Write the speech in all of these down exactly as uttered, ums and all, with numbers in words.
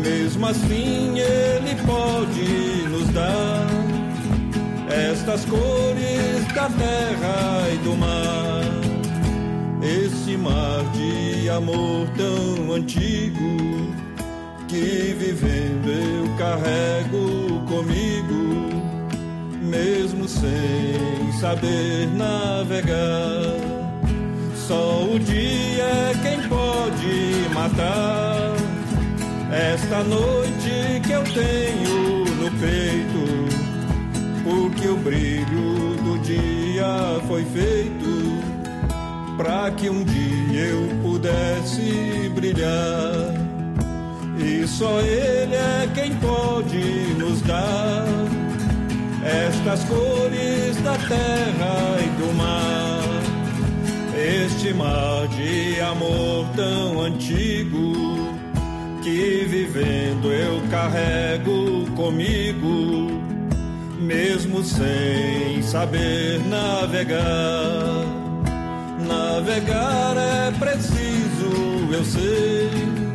mesmo assim Ele pode nos dar estas cores da terra e do mar, esse mar de amor tão antigo que vivendo eu carrego comigo, mesmo sem saber navegar. Só o dia é quem pode matar esta noite que eu tenho no peito, porque o brilho do dia foi feito para que um dia eu pudesse brilhar. E só Ele é quem pode nos dar estas cores da terra e do mar, este mar de amor tão antigo que vivendo eu carrego comigo, mesmo sem saber navegar. Navegar é preciso, eu sei,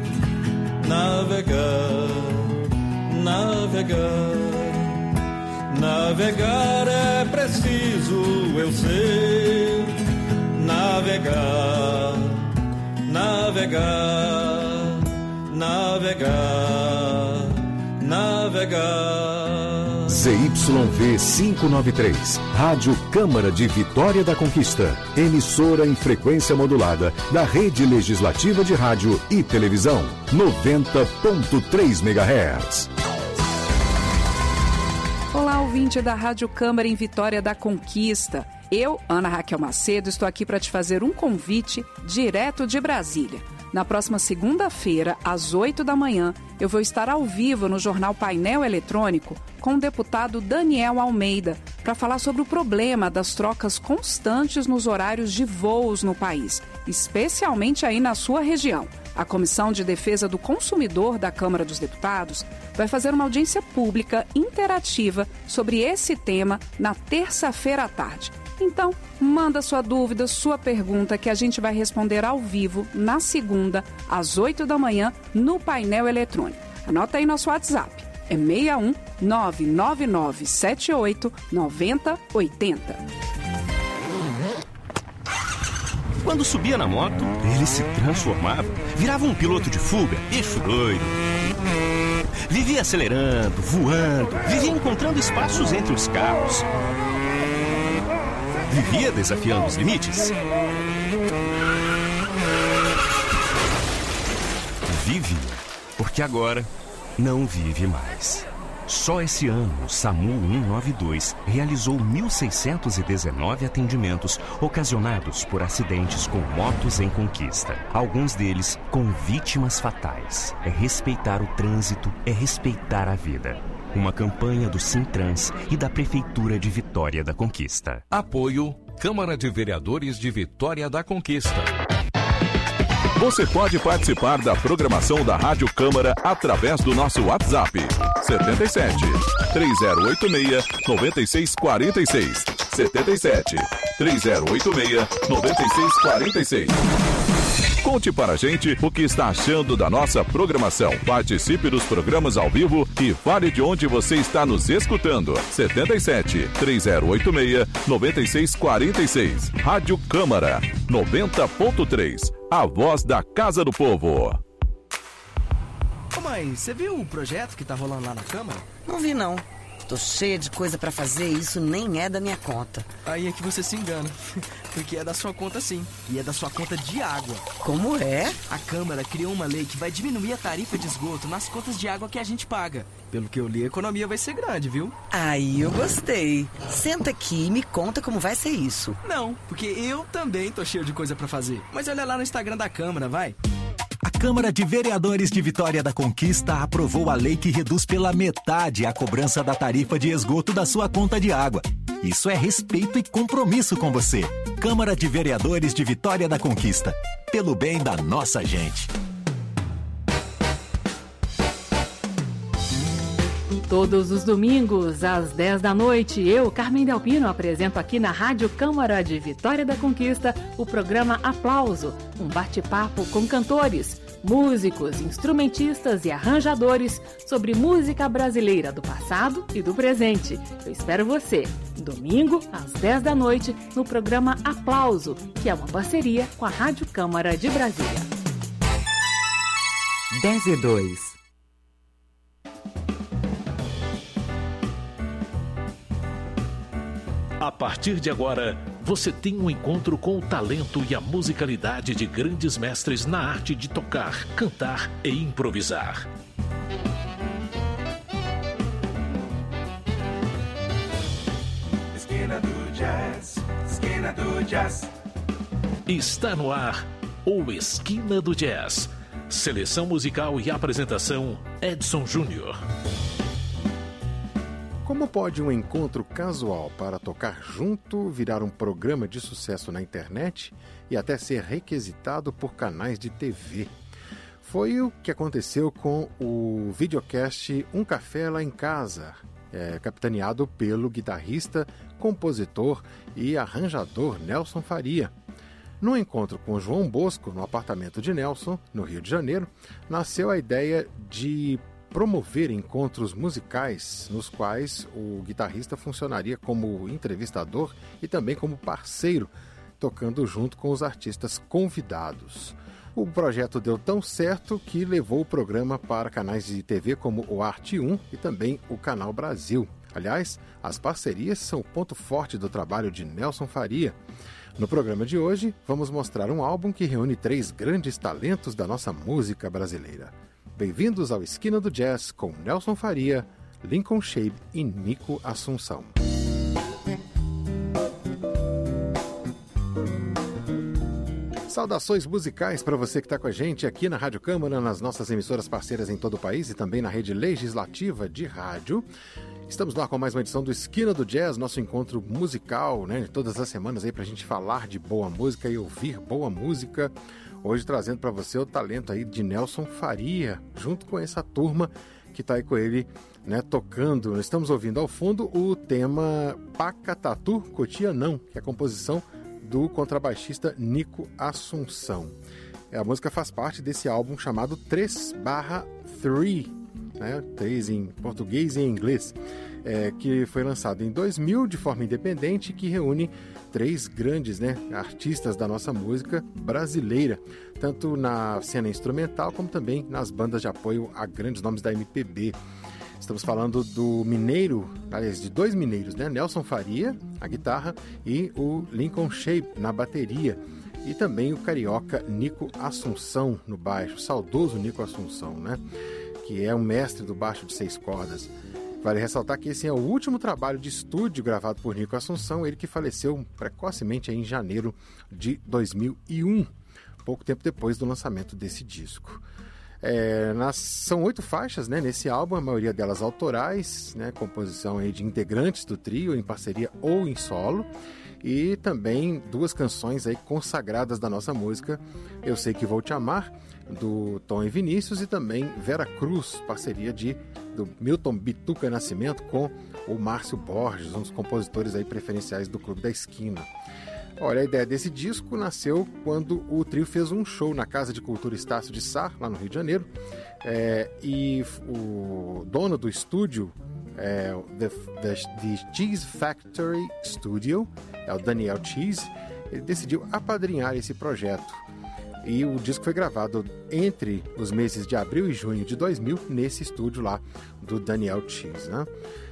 navegar, navegar. Navegar é preciso, eu sei, navegar, navegar, navegar, navegar. Z Y V quinhentos e noventa e três, Rádio Câmara de Vitória da Conquista, emissora em frequência modulada da Rede Legislativa de Rádio e Televisão, noventa ponto três megahertz. Olá, ouvinte da Rádio Câmara em Vitória da Conquista. Eu, Ana Raquel Macedo, estou aqui para te fazer um convite direto de Brasília. Na próxima segunda-feira, às oito da manhã, eu vou estar ao vivo no jornal Painel Eletrônico com o deputado Daniel Almeida para falar sobre o problema das trocas constantes nos horários de voos no país, especialmente aí na sua região. A Comissão de Defesa do Consumidor da Câmara dos Deputados vai fazer uma audiência pública interativa sobre esse tema na terça-feira à tarde. Então, manda sua dúvida, sua pergunta, que a gente vai responder ao vivo na segunda, às oito da manhã, no painel eletrônico. Anota aí nosso WhatsApp. É seis um nove nove nove sete oito nove zero oito zero. Quando subia na moto, ele se transformava, virava um piloto de fuga, bicho doido. Vivia acelerando, voando, vivia encontrando espaços entre os carros. Vivia desafiando os limites. Vive, porque agora não vive mais. Só esse ano, o SAMU cento e noventa e dois realizou mil seiscentos e dezenove atendimentos ocasionados por acidentes com motos em conquista. Alguns deles com vítimas fatais. É respeitar o trânsito, é respeitar a vida. Uma campanha do Sintrans e da Prefeitura de Vitória da Conquista. Apoio Câmara de Vereadores de Vitória da Conquista. Você pode participar da programação da Rádio Câmara através do nosso WhatsApp setenta e sete, três zero oito seis, nove seis quatro seis. setenta e sete, três zero oito seis, nove seis quatro seis. Conte para a gente o que está achando da nossa programação. Participe dos programas ao vivo e fale de onde você está nos escutando. setenta e sete, três zero oito seis, nove seis quatro seis. Rádio Câmara, noventa ponto três. A voz da Casa do Povo. Ô mãe, você viu o projeto que tá rolando lá na Câmara? Não vi não. Tô cheia de coisa pra fazer e isso nem é da minha conta. Aí é que você se engana, porque é da sua conta sim, e é da sua conta de água. Como é? A Câmara criou uma lei que vai diminuir a tarifa de esgoto nas contas de água que a gente paga. Pelo que eu li, a economia vai ser grande, viu? Aí eu gostei. Senta aqui e me conta como vai ser isso. Não, porque eu também tô cheio de coisa pra fazer. Mas olha lá no Instagram da Câmara, vai. A Câmara de Vereadores de Vitória da Conquista aprovou a lei que reduz pela metade a cobrança da tarifa de esgoto da sua conta de água. Isso é respeito e compromisso com você. Câmara de Vereadores de Vitória da Conquista. Pelo bem da nossa gente. Todos os domingos, às dez da noite, eu, Carmen Delpino, apresento aqui na Rádio Câmara de Vitória da Conquista o programa Aplauso, um bate-papo com cantores, músicos, instrumentistas e arranjadores sobre música brasileira do passado e do presente. Eu espero você, domingo, às dez da noite, no programa Aplauso, que é uma parceria com a Rádio Câmara de Brasília. dez e dois. A partir de agora, você tem um encontro com o talento e a musicalidade de grandes mestres na arte de tocar, cantar e improvisar. Esquina do Jazz, Esquina do Jazz. Está no ar o Esquina do Jazz. Seleção musical e apresentação, Edson Júnior. Como pode um encontro casual para tocar junto virar um programa de sucesso na internet e até ser requisitado por canais de T V? Foi o que aconteceu com o videocast Um Café Lá em Casa, é, capitaneado pelo guitarrista, compositor e arranjador Nelson Faria. No encontro com João Bosco, no apartamento de Nelson, no Rio de Janeiro, nasceu a ideia de promover encontros musicais nos quais o guitarrista funcionaria como entrevistador e também como parceiro, tocando junto com os artistas convidados. O projeto deu tão certo que levou o programa para canais de T V como o Arte um e também o Canal Brasil. Aliás, as parcerias são o ponto forte do trabalho de Nelson Faria. No programa de hoje, vamos mostrar um álbum que reúne três grandes talentos da nossa música brasileira. Bem-vindos ao Esquina do Jazz com Nelson Faria, Lincoln Shape e Nico Assunção. Saudações musicais para você que está com a gente aqui na Rádio Câmara, nas nossas emissoras parceiras em todo o país e também na rede legislativa de rádio. Estamos lá com mais uma edição do Esquina do Jazz, nosso encontro musical, né, todas as semanas aí para a gente falar de boa música e ouvir boa música. Hoje trazendo para você o talento aí de Nelson Faria, junto com essa turma que está aí com ele, né, tocando. Estamos ouvindo ao fundo o tema Pacatatu Cotia Não, que é a composição do contrabaixista Nico Assunção. A música faz parte desse álbum chamado três barra três, né, três em português e em inglês, é, que foi lançado em dois mil de forma independente, que reúne três grandes, né, artistas da nossa música brasileira, tanto na cena instrumental como também nas bandas de apoio a grandes nomes da M P B. Estamos falando do mineiro, aliás, de dois mineiros, né, Nelson Faria, a guitarra, e o Lincoln Shape na bateria, e também o carioca Nico Assunção no baixo, saudoso Nico Assunção, né, que é um mestre do baixo de seis cordas. Vale ressaltar que esse é o último trabalho de estúdio gravado por Nico Assunção, ele que faleceu precocemente em janeiro de dois mil e um, pouco tempo depois do lançamento desse disco. É, nas, são oito faixas, né, nesse álbum, a maioria delas autorais, né, composição aí de integrantes do trio, em parceria ou em solo, e também duas canções aí consagradas da nossa música, Eu Sei Que Vou Te Amar, do Tom e Vinícius, e também Vera Cruz, parceria de, do Milton Bituca Nascimento com o Márcio Borges, um dos compositores aí preferenciais do Clube da Esquina. Olha, a ideia desse disco nasceu quando o trio fez um show na Casa de Cultura Estácio de Sá, lá no Rio de Janeiro, é, e o dono do estúdio, é, the, the, the Cheese Factory Studio, é o Daniel Cheese, ele decidiu apadrinhar esse projeto. E o disco foi gravado entre os meses de abril e junho de dois mil, nesse estúdio lá do Daniel Cheese, né?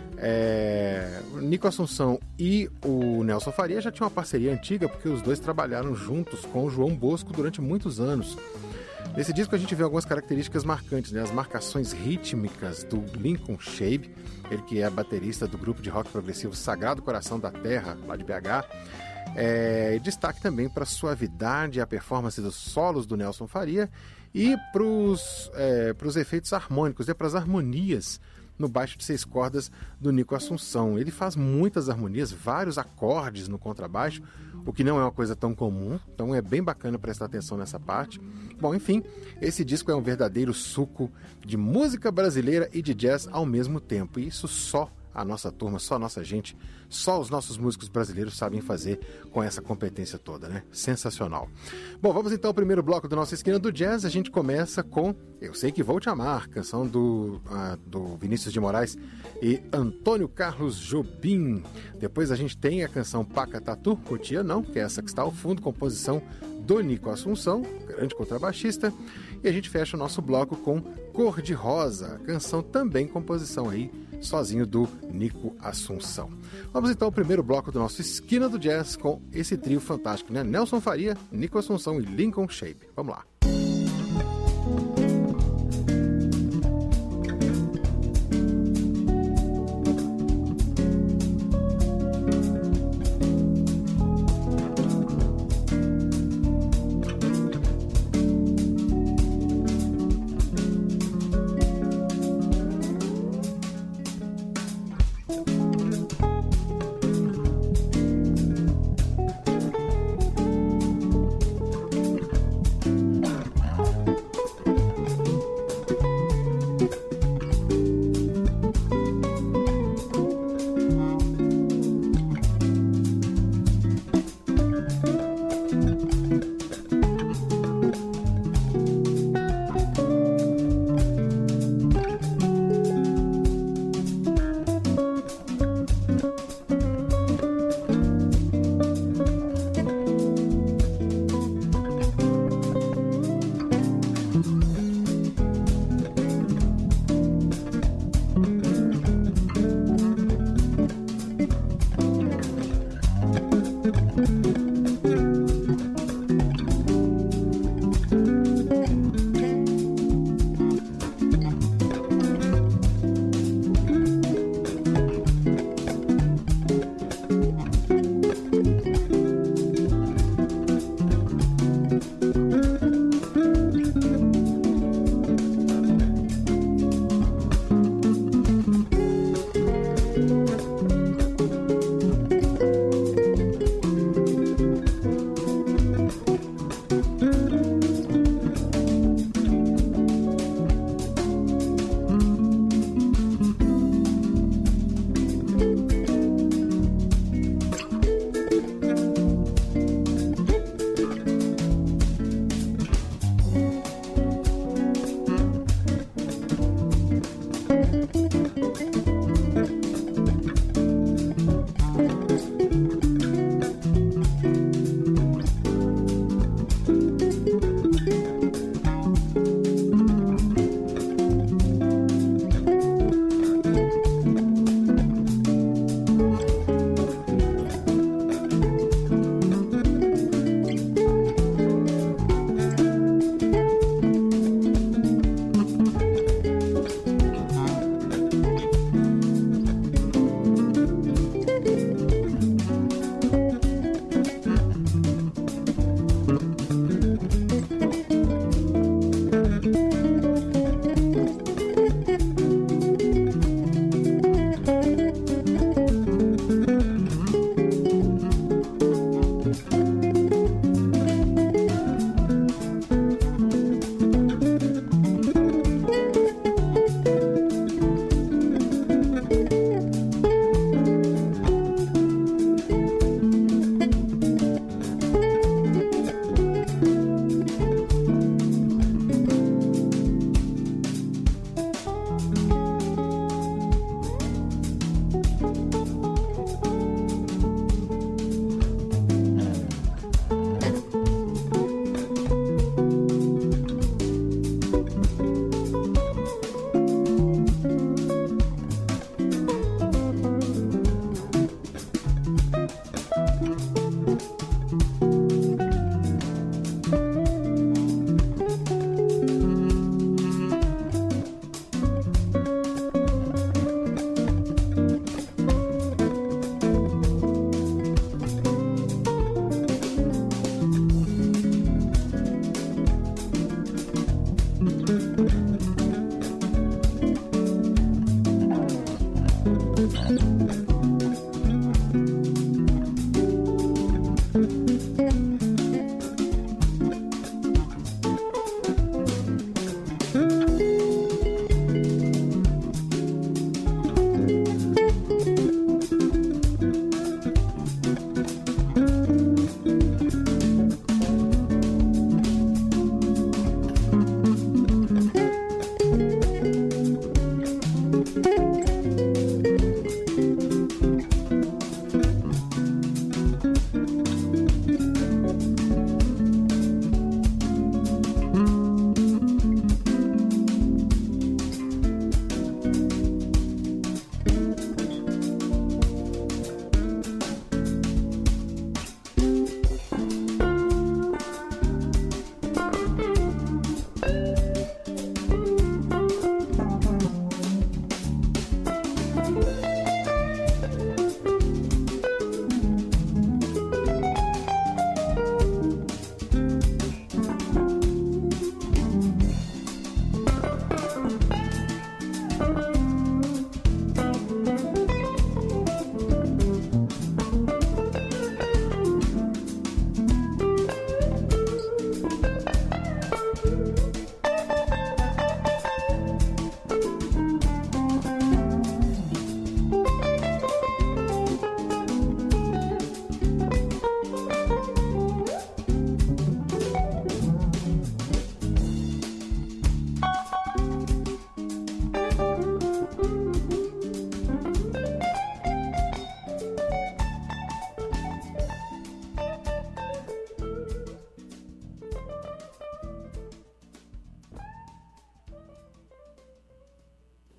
É, o Nico Assunção e o Nelson Faria já tinham uma parceria antiga, porque os dois trabalharam juntos com o João Bosco durante muitos anos. Nesse disco a gente vê algumas características marcantes, né? As marcações rítmicas do Lincoln Shape, ele que é baterista do grupo de rock progressivo Sagrado Coração da Terra, lá de B H. É, destaque também para a suavidade e a performance dos solos do Nelson Faria e para os é, efeitos harmônicos, né? Para as harmonias no baixo de seis cordas do Nico Assunção. Ele faz muitas harmonias, vários acordes no contrabaixo, o que não é uma coisa tão comum, então é bem bacana prestar atenção nessa parte. Bom, enfim, esse disco é um verdadeiro suco de música brasileira e de jazz ao mesmo tempo, e isso só a nossa turma, só a nossa gente, só os nossos músicos brasileiros sabem fazer com essa competência toda, né? Sensacional. Bom, vamos então ao primeiro bloco da nossa Esquina do Jazz. A gente começa com Eu Sei Que Vou Te Amar, canção do, uh, do Vinícius de Moraes e Antônio Carlos Jobim. Depois a gente tem a canção Pacatatu, Cotia Não, que é essa que está ao fundo, composição do Nico Assunção, grande contrabaixista. E a gente fecha o nosso bloco com Cor de Rosa, canção também composição aí, sozinho do Nico Assunção. Vamos então ao primeiro bloco do nosso Esquina do Jazz com esse trio fantástico, né? Nelson Faria, Nico Assunção e Lincoln Shape. Vamos lá.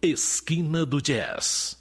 Esquina do Jazz.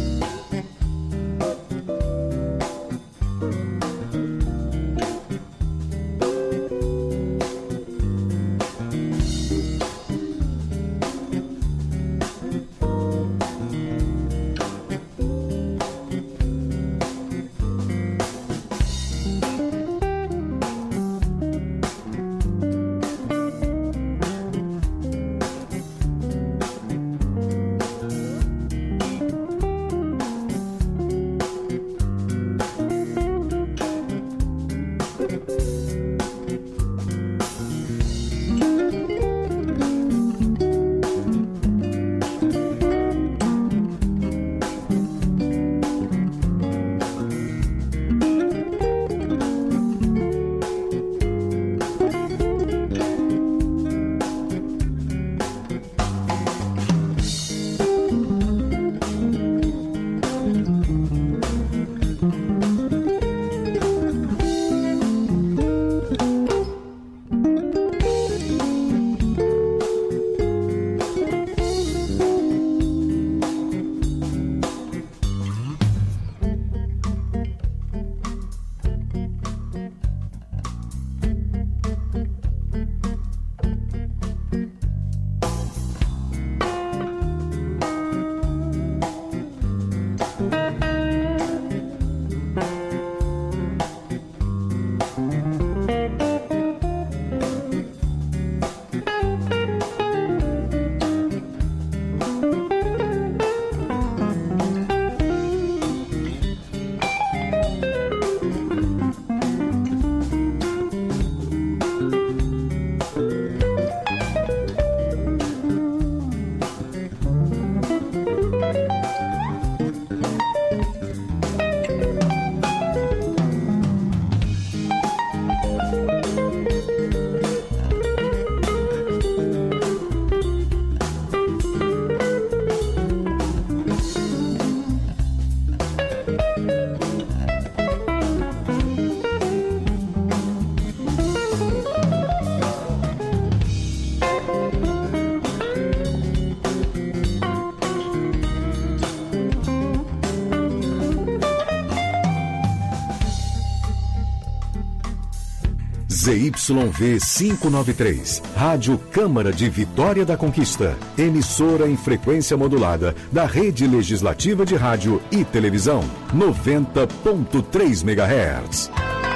Z Y V quinhentos e noventa e três, Rádio Câmara de Vitória da Conquista, emissora em frequência modulada da Rede Legislativa de Rádio e Televisão, noventa ponto três megahertz.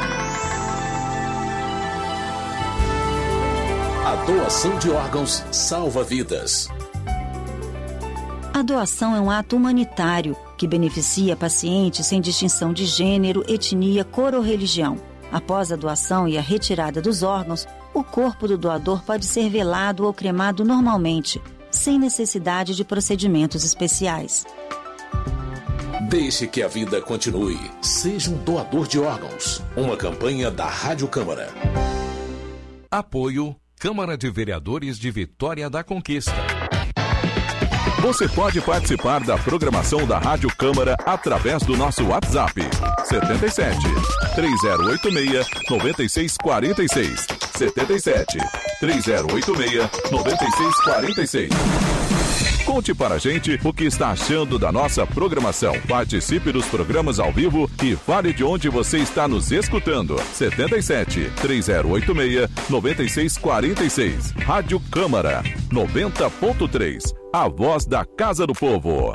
A doação de órgãos salva vidas. A doação é um ato humanitário que beneficia pacientes sem distinção de gênero, etnia, cor ou religião. Após a doação e a retirada dos órgãos, o corpo do doador pode ser velado ou cremado normalmente, sem necessidade de procedimentos especiais. Deixe que a vida continue. Seja um doador de órgãos. Uma campanha da Rádio Câmara. Apoio Câmara de Vereadores de Vitória da Conquista. Você pode participar da programação da Rádio Câmara através do nosso WhatsApp setenta e sete, três zero oito seis, nove seis quatro seis setenta e sete, três zero oito seis, nove seis quatro seis. Conte para a gente o que está achando da nossa programação. Participe dos programas ao vivo e fale de onde você está nos escutando. setenta e sete, três zero oito seis, nove seis quatro seis. Rádio Câmara noventa ponto três. A voz da Casa do Povo.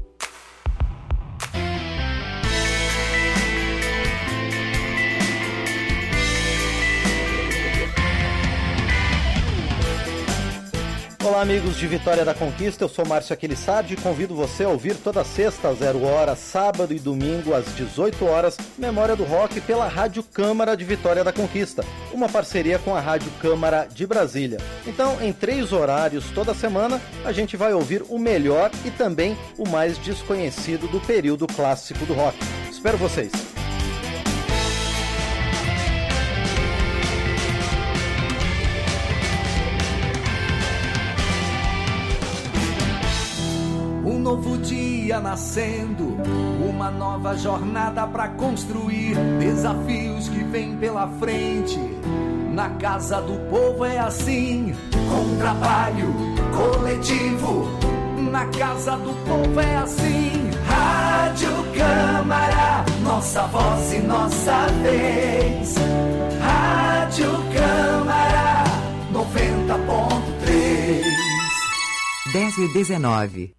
Olá, amigos de Vitória da Conquista, eu sou Márcio Aquilissardi e convido você a ouvir toda sexta às zero hora, sábado e domingo às dezoito horas, Memória do Rock pela Rádio Câmara de Vitória da Conquista, uma parceria com a Rádio Câmara de Brasília. Então, em três horários toda semana, a gente vai ouvir o melhor e também o mais desconhecido do período clássico do rock. Espero vocês! Um novo dia nascendo, uma nova jornada pra construir, desafios que vêm pela frente. Na Casa do Povo é assim, com trabalho coletivo, na casa do povo é assim. Rádio Câmara, nossa voz e nossa vez. Rádio Câmara, noventa ponto três. dez e dezenove.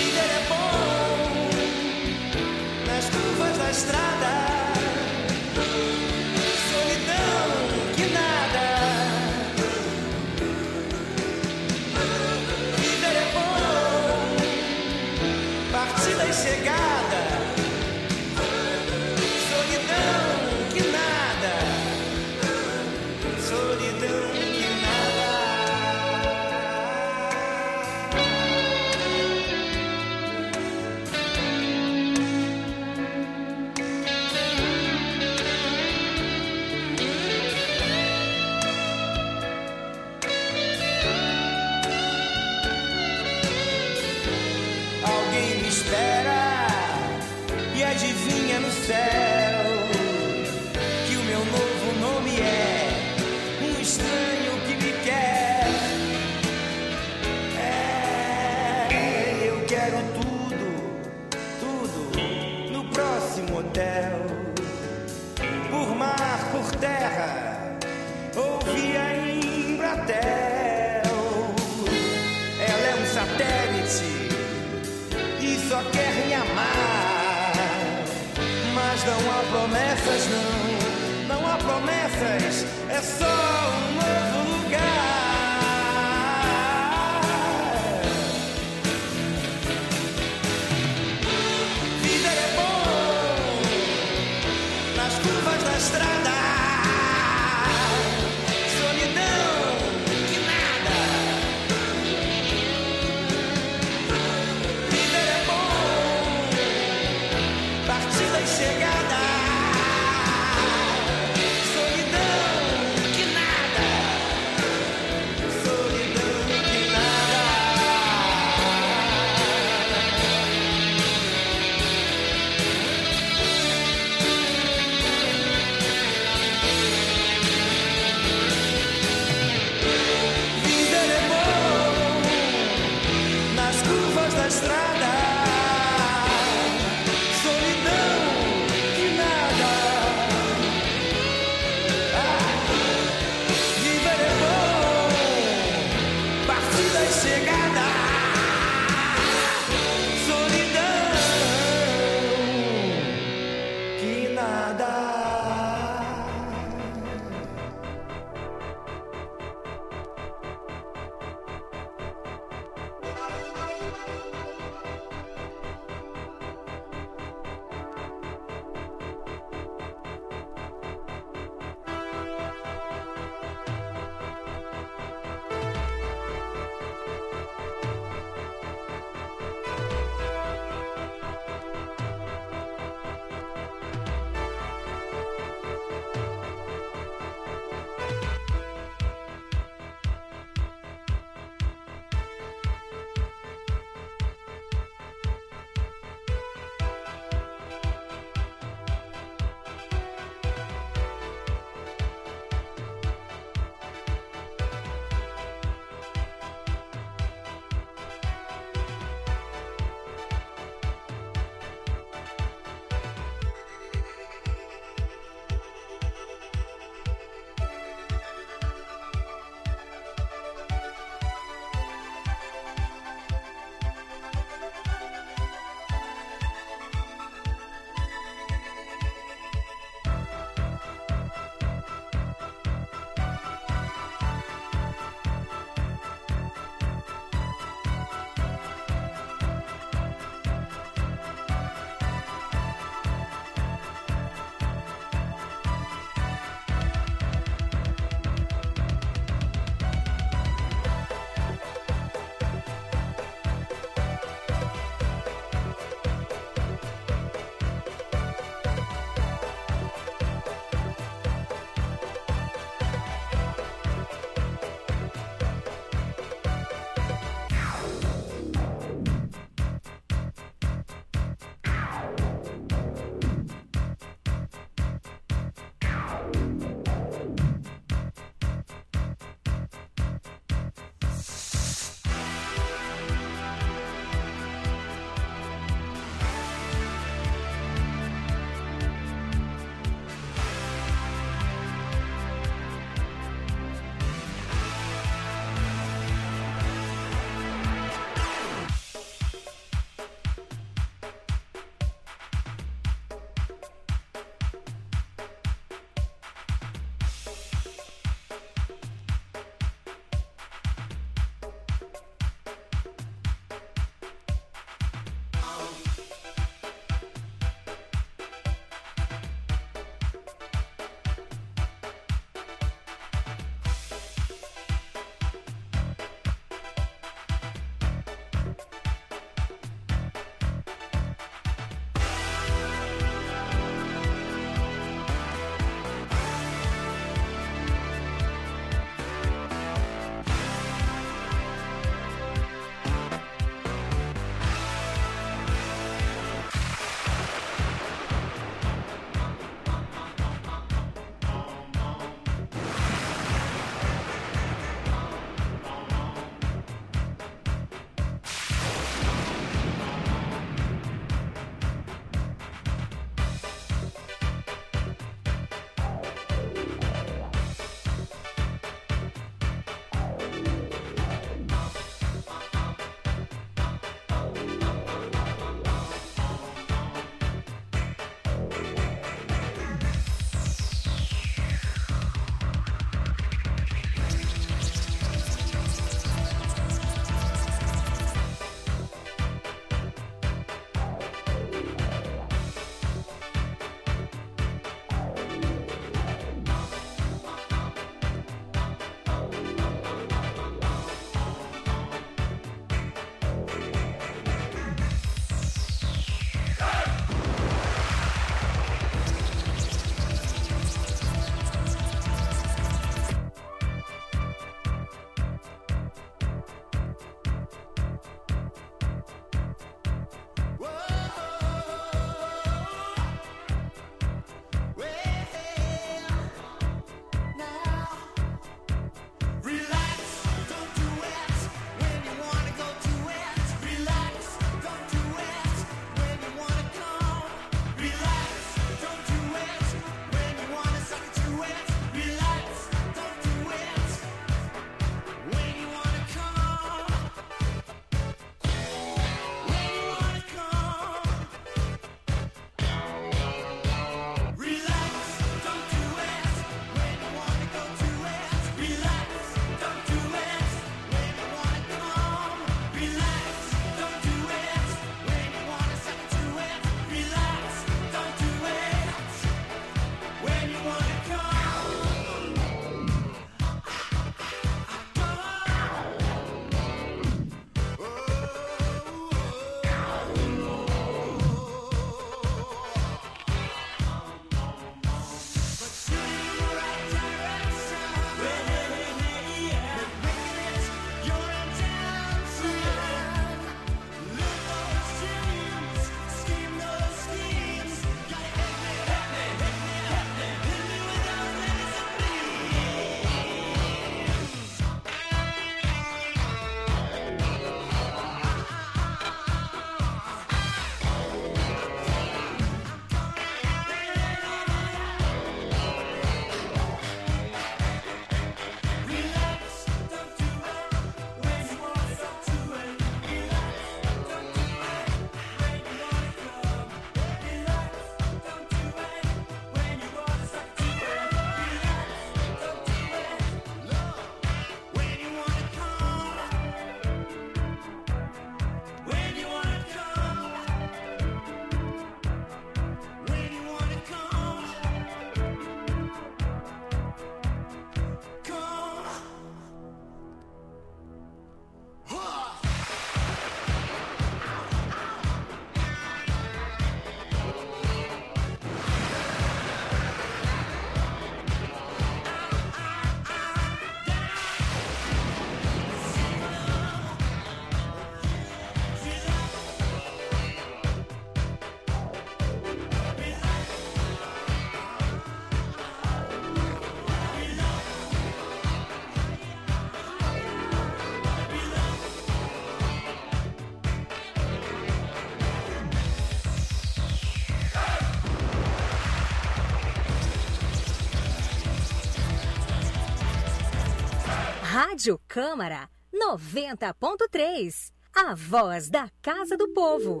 Rádio Câmara noventa ponto três. A voz da Casa do Povo.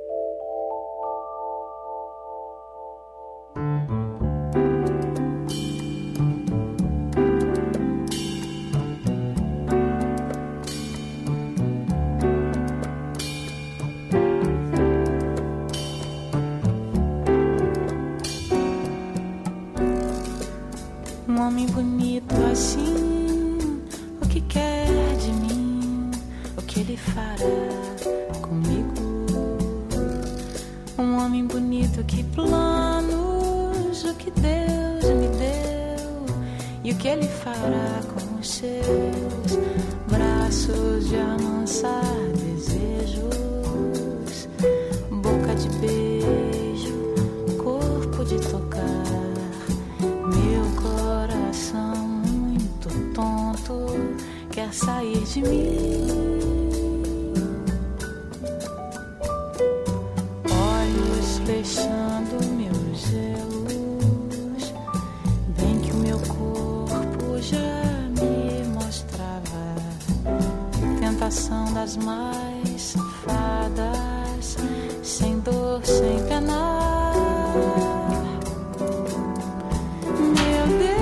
Um homem bonito assim, o que quer de mim, o que ele fará comigo? Um homem bonito, que planos, o que Deus me deu, e o que ele fará com os seus braços de amansar desejos, boca de beijo, corpo de tocar. Quer sair de mim. Olhos fechando meus zelos, bem que o meu corpo já me mostrava. Tentação das mais safadas, sem dor, sem penar. Meu Deus,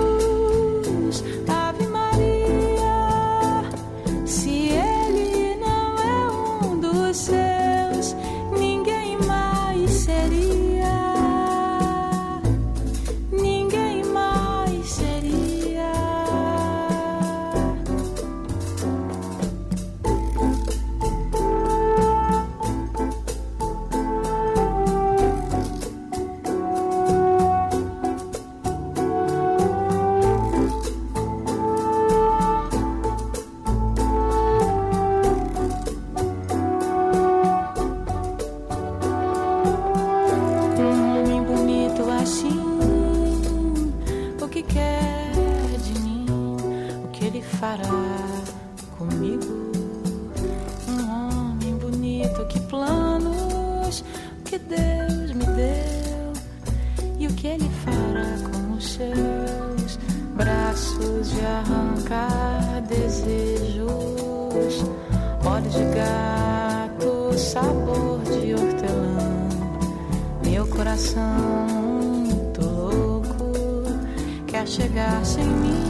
chegar sem mim.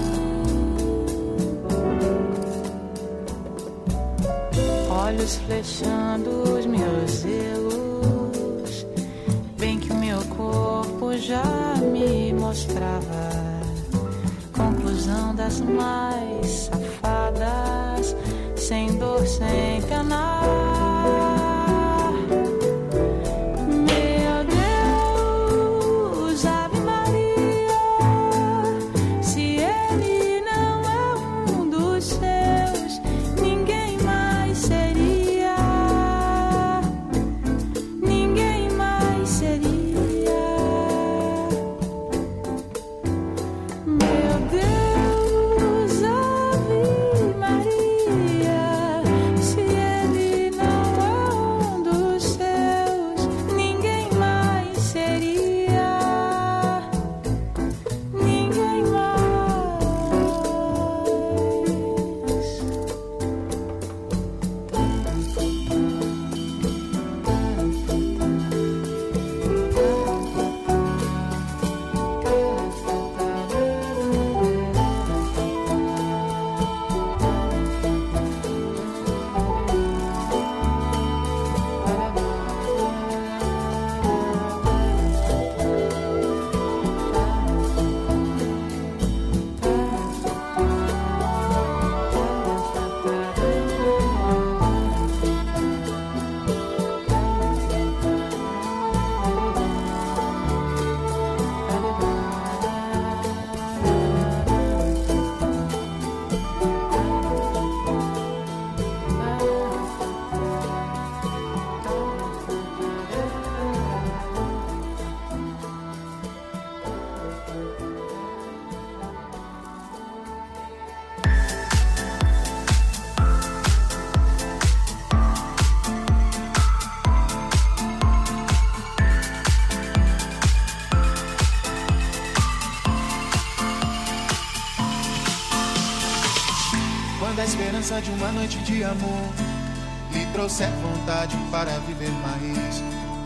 Olhos flechando os meus zelos, bem que o meu corpo já me mostrava. Conclusão das mais safadas, sem dor, sem penar. Deus, Ave Maria, se ele não a esperança de uma noite de amor lhe trouxer vontade para viver mais,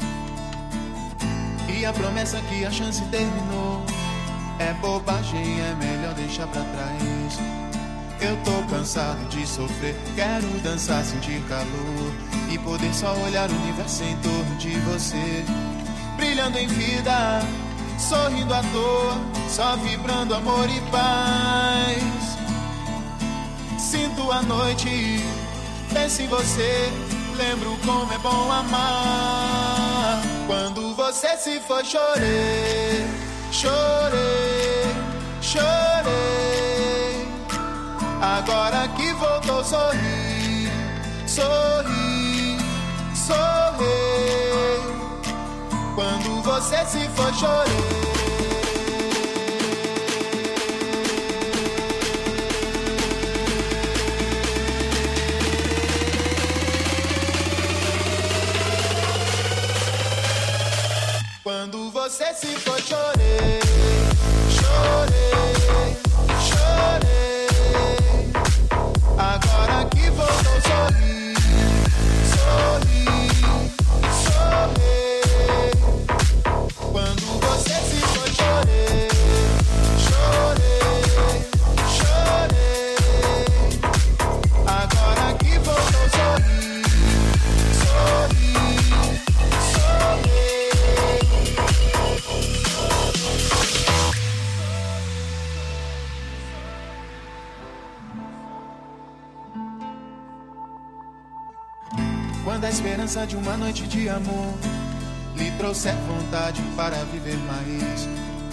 e a promessa que a chance terminou é bobagem, é melhor deixar pra trás. Eu tô cansado de sofrer, quero dançar, sentir calor e poder só olhar o universo em torno de você, brilhando em vida, sorrindo à toa, só vibrando amor e paz. Sinto a noite, penso em você, lembro como é bom amar. Quando você se foi, chorei, chorei, chorei. Agora que voltou, sorri, sorri, sorri. Quando você se foi, chorei. Quando você se foi, chorei, chorei, chorei. Agora que voltou, sorri, sorri, sorri. Quando você se foi, chorei, chorei, chorei. Agora que voltou, sorri, sorri, sorri. Quando a esperança de uma noite de amor lhe trouxer vontade para viver mais,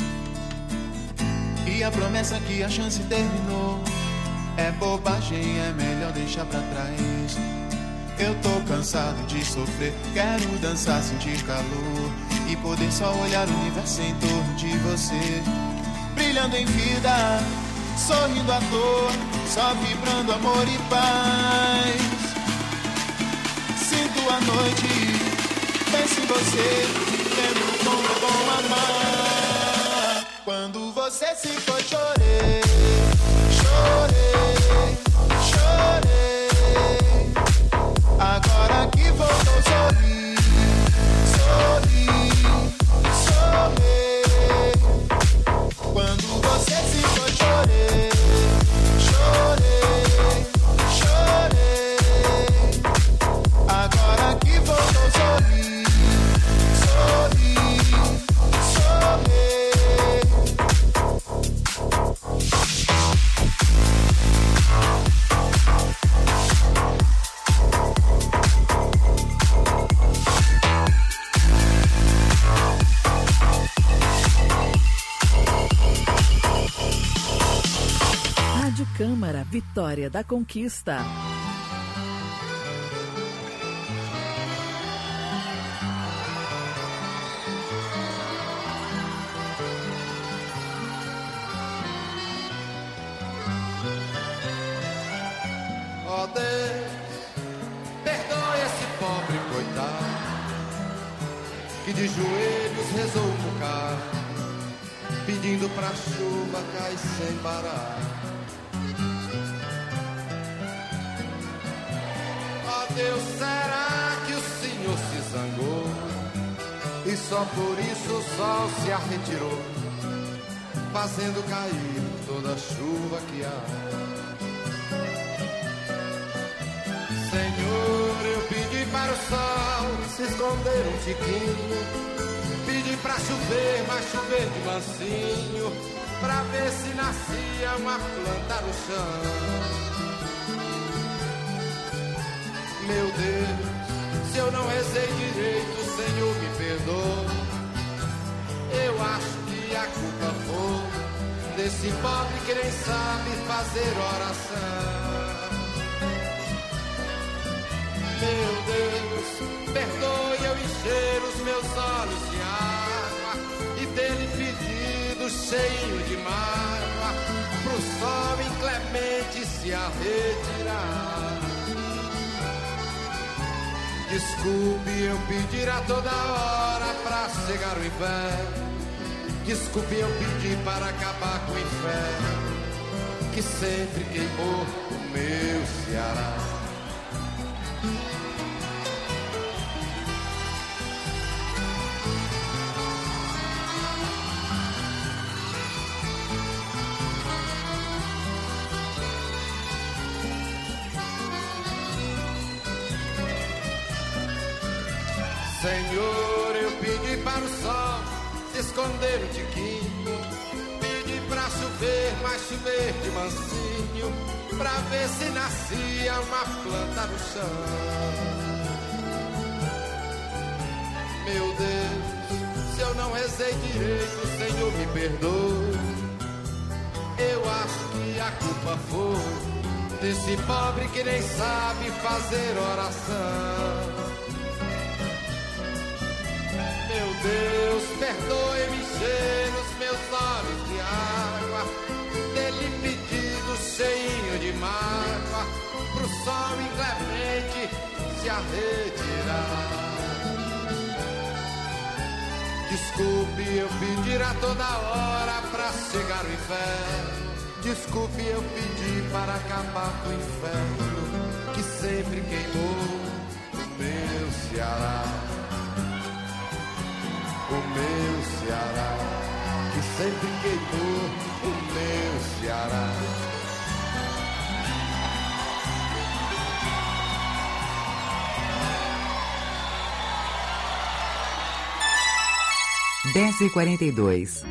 e a promessa que a chance terminou é bobagem, é melhor deixar pra trás. Eu tô cansado de sofrer, quero dançar, sentir calor e poder só olhar o universo em torno de você, brilhando em vida, sorrindo à toa, só vibrando amor e paz. Sinto a noite, penso em você, lembro como é bom amar. Quando você se foi, chorei, chorei, chorei. Agora que voltou, sorri, sorri, sorri. Quando você se foi, chorei, chorei, chorei. Agora que voltou, sorri, sorri, sorri. Rádio Câmara, Vitória da Conquista. Ó Deus, perdoe esse pobre coitado que de joelhos rezou um bocado, pedindo pra chuva cair sem parar. Ó Deus, será que o Senhor se zangou e só por isso o sol se arretirou, fazendo cair toda a chuva que há? Senhor, eu pedi para o sol se esconder um tiquinho, pedi pra chover, mas chover de mansinho, pra ver se nascia uma planta no chão. Meu Deus, se eu não rezei direito, Senhor, me perdoa. Eu acho que a culpa foi desse pobre que nem sabe fazer oração. Meu Deus, perdoe eu encher os meus olhos de água e ter-lhe pedido cheio de mágoa pro sol inclemente se retirar. Desculpe eu pedir a toda hora pra chegar o inverno, desculpe eu pedir para acabar com o inferno. que sempre queimou o meu Ceará. Senhor, eu pedi para o sol se esconder um tiquinho, pedi pra chover, mas chover de mansinho, pra ver se nascia uma planta no chão. Meu Deus, se eu não rezei direito, Senhor, me perdoe. Eu acho que a culpa foi desse pobre que nem sabe fazer oração. Meu Deus, perdoe-me encher os meus olhos de água, dele pedido cheinho de mágoa, pro sol inclemente se retirar. Desculpe eu pedir a toda hora pra chegar o inferno, desculpe eu pedir para acabar com o inferno que sempre queimou o meu Ceará. O meu Ceará, que sempre queimou o meu Ceará. dez e quarenta e dois.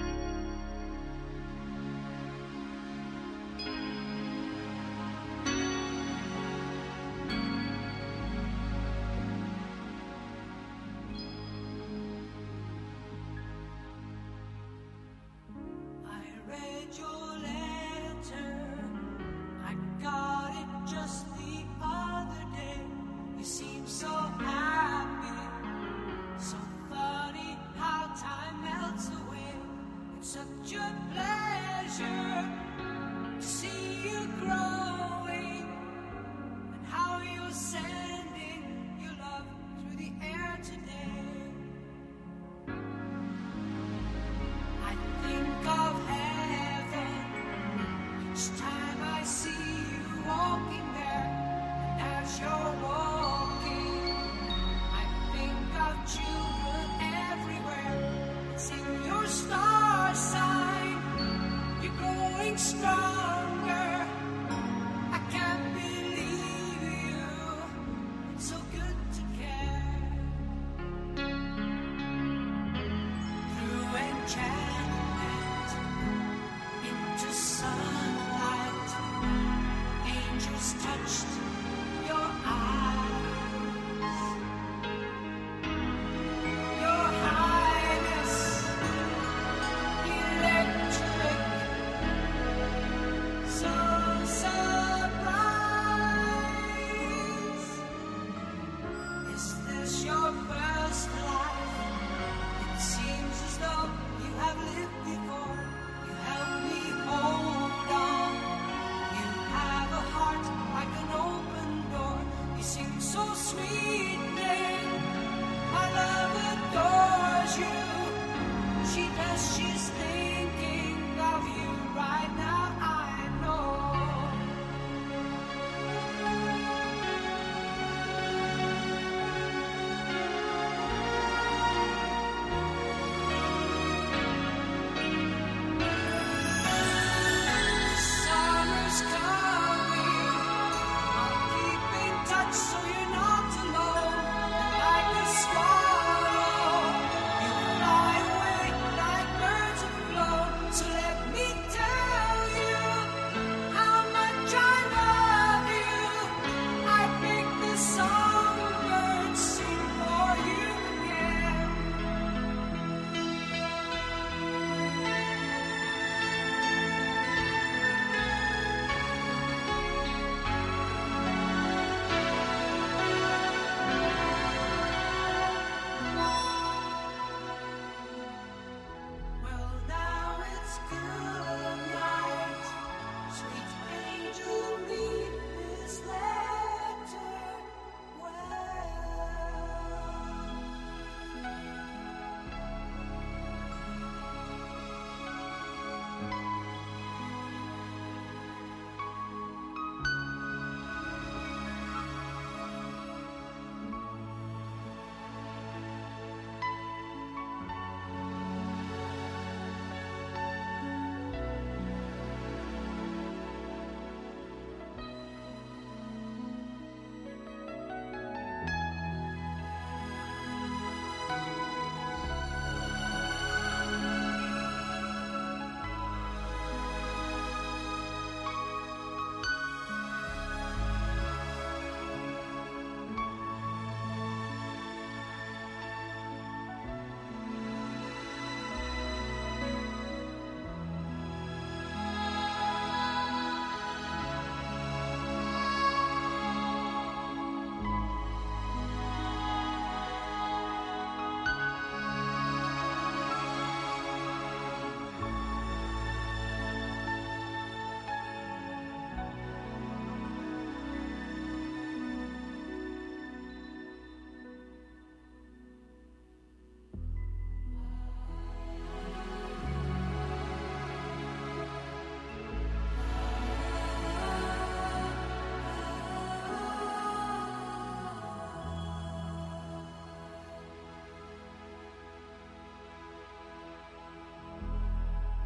Your first life, it seems as though you have lived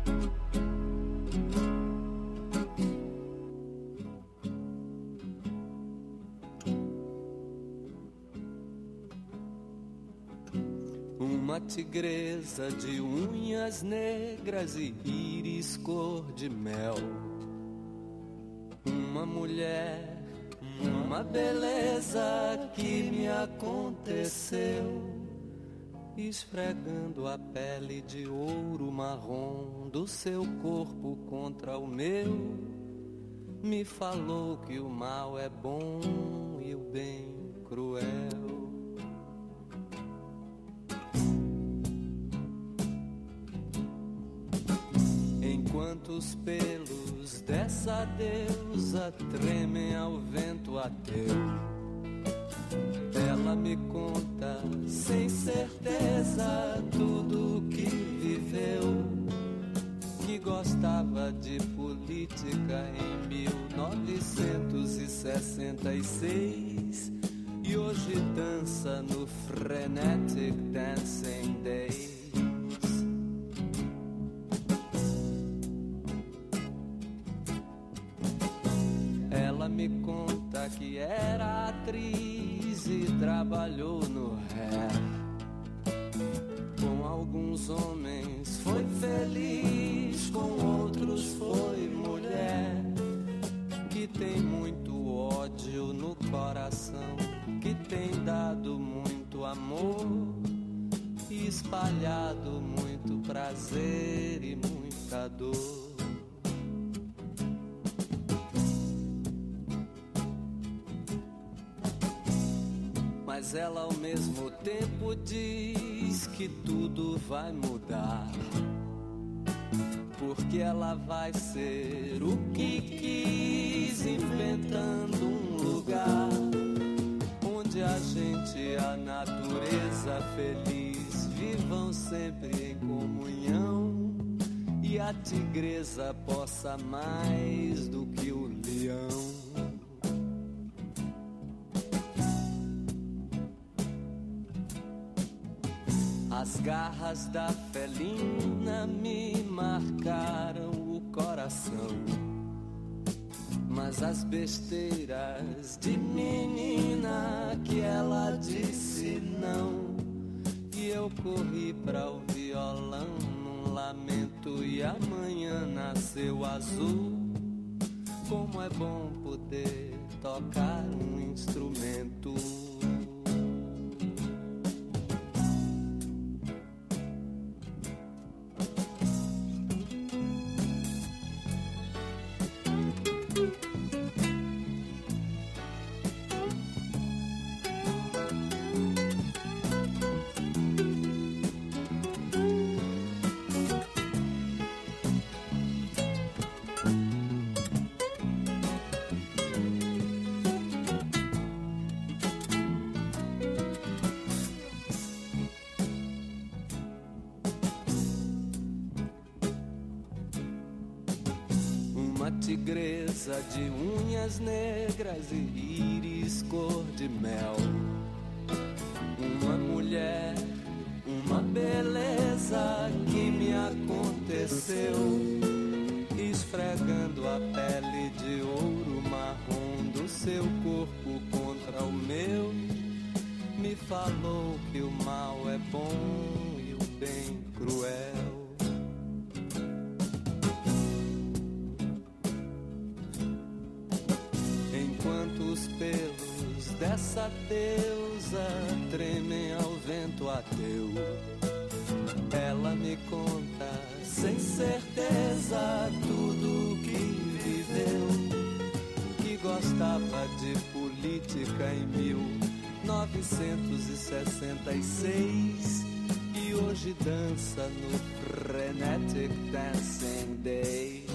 Uma tigresa de unhas negras e íris cor de mel. Uma mulher, uma beleza que me aconteceu, esfregando a pele de ouro marrom do seu corpo contra o meu, me falou que o mal é bom e o bem cruel. Enquanto os pelos dessa deusa tremem ao vento ateu, ela me conta sem certeza tudo que viveu, que gostava de política em mil novecentos e sessenta e seis e hoje dança no Frenetic Dancing Days. Ela me conta que era atriz e trabalhou no Hair. Com alguns homens foi feliz, com outros foi mulher. Que tem muito ódio no coração, que tem dado muito amor e espalhado muito prazer e muita dor. Mas ela ao mesmo tempo diz que tudo vai mudar, porque ela vai ser o que quis, inventando um lugar onde a gente e a natureza feliz vivam sempre em comunhão, e a tigresa possa mais do que o leão. As garras da felina me marcaram o coração, mas as besteiras de menina que ela disse não, e eu corri pra o violão num lamento, e amanhã nasceu azul. Como é bom poder tocar um instrumento. Tigresa de unhas negras e íris cor de mel. Uma mulher, uma beleza que me aconteceu, esfregando a pele de ouro marrom do seu corpo contra o meu, me falou que o mal é bom e o bem cruel. Enquanto os pelos dessa deusa tremem ao vento ateu, ela me conta sem certeza tudo que viveu, que gostava de política em mil novecentos e sessenta e seis e hoje dança no Frenetic Dancing Days.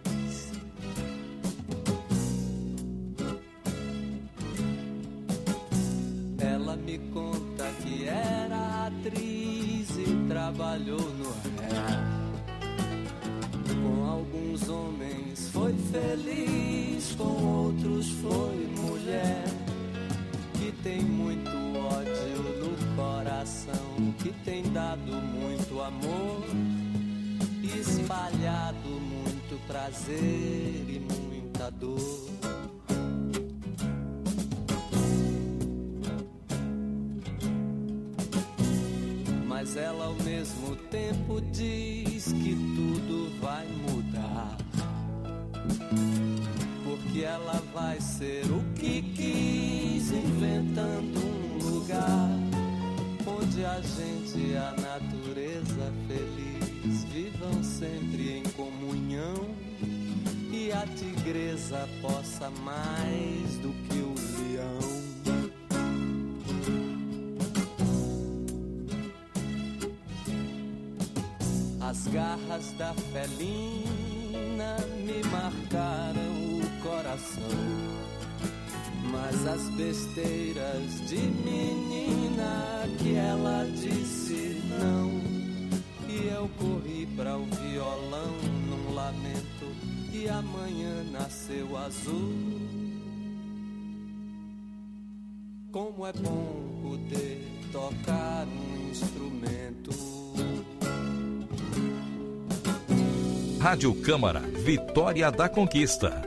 Ela me conta que era atriz e trabalhou no Hair. Com alguns homens foi feliz, com outros foi mulher. Que tem muito ódio no coração, que tem dado muito amor, espalhado prazer e muita dor. Mas ela ao mesmo tempo diz que tudo vai mudar, porque ela vai ser o que quis, inventando um lugar onde a gente e a natureza feliz vivam sempre em comunhão, e a tigresa possa mais do que o leão. As garras da felina me marcaram o coração, mas as besteiras de menina que ela disse não, e eu corri para o violão num lamento, e amanhã nasceu azul. Como é bom poder tocar um instrumento. Rádio Câmara, Vitória da Conquista.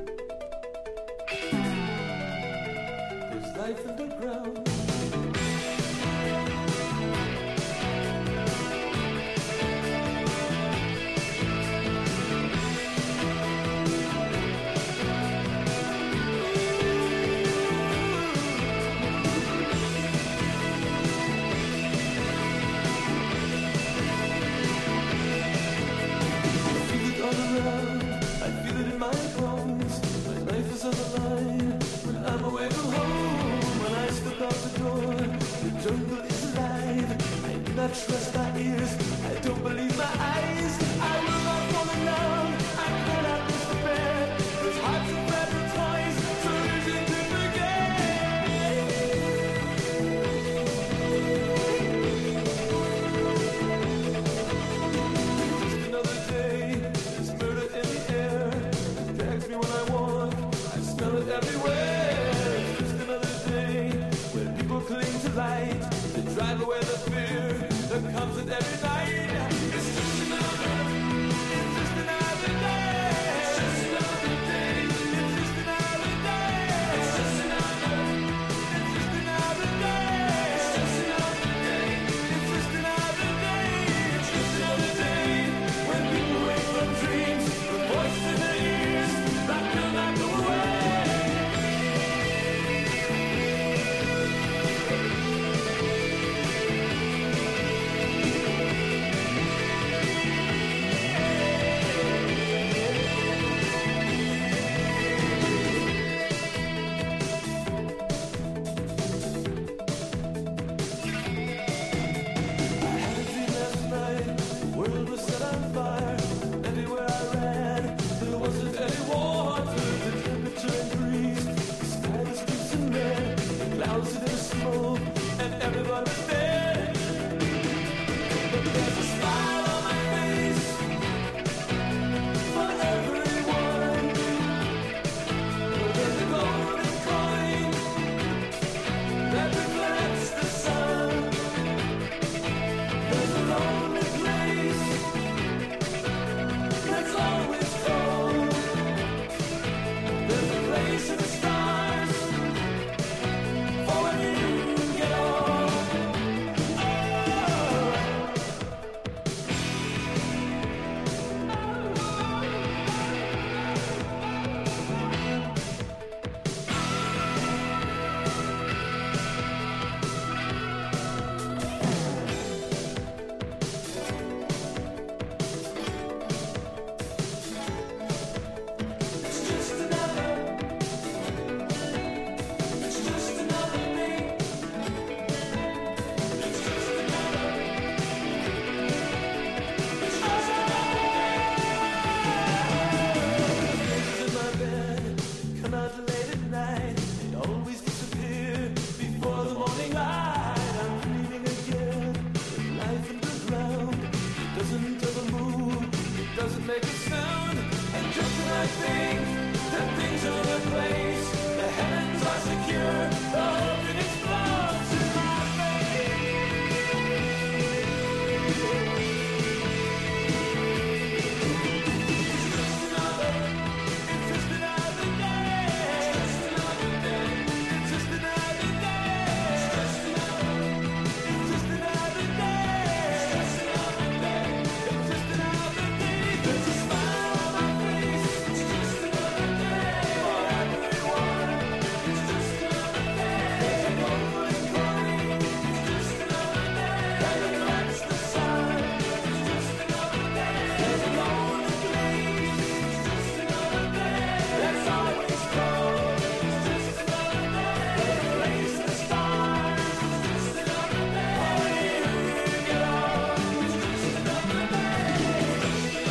Doesn't make a sound, and just when I think